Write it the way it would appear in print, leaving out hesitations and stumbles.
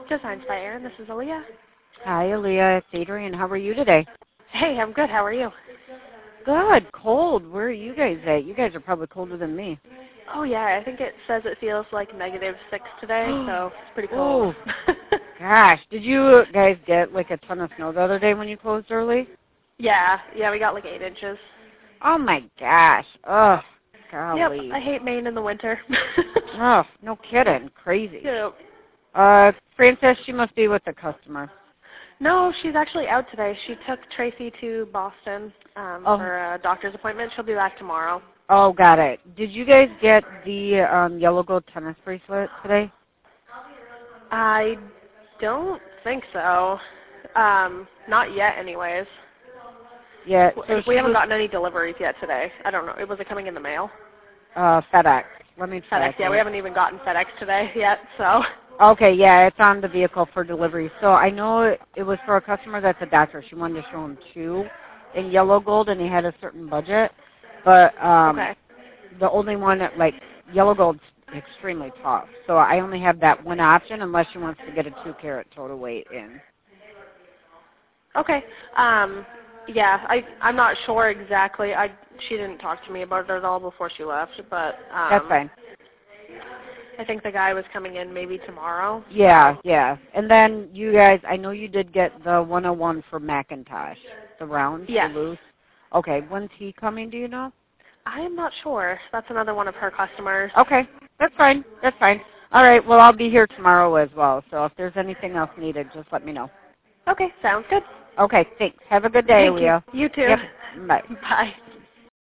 Designs by Erin. This is Aaliyah. Hi, Aaliyah. It's Adrian. How are you today? Hey, I'm good. How are you? Good. Cold. Where are you guys at? You guys are probably colder than me. Oh, yeah. I think it says it feels like -6 today, so it's pretty cold. Gosh. Did you guys get like a ton of snow the other day when you closed early? Yeah, we got like 8 inches. Oh, my gosh. Ugh. Golly. Yep, I hate Maine in the winter. Oh, no kidding. Crazy. Yep. Frances, she must be with the customer. No, she's actually out today. She took Tracy to Boston for a doctor's appointment. She'll be back tomorrow. Oh, got it. Did you guys get the yellow gold tennis bracelet today? I don't think so. Not yet, anyways. Yeah. So we haven't gotten any deliveries yet today. I don't know. Was it coming in the mail? FedEx. Let me check. FedEx, yeah. We haven't even gotten FedEx today yet, so. Okay, yeah, it's on the vehicle for delivery. So I know it was for a customer that's a doctor. She wanted to show him 2 in yellow gold, and he had a certain budget. But the only one that, like, yellow gold's extremely tough. So I only have that one option unless she wants to get a 2-carat total weight in. Okay. Yeah, I'm not sure exactly. She didn't talk to me about it at all before she left, but That's fine. I think the guy was coming in maybe tomorrow. Yeah, yeah. And then you guys, I know you did get the 101 for Macintosh, the round, yes. the loose. Okay, when's he coming, do you know? I am not sure. That's another one of her customers. Okay, that's fine. That's fine. All right, well, I'll be here tomorrow as well, so if there's anything else needed, just let me know. Okay, sounds good. Okay, thanks. Have a good day, Leah. You too. Yep. Bye. Bye.